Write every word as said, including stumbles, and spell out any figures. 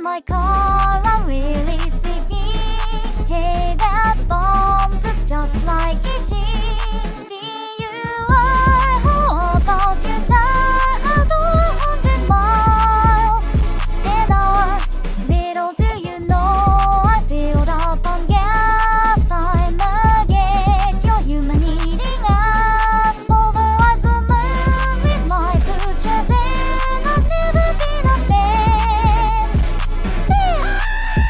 in my car, I'm really sleepy. Hey, that bomb looks just like Ishi.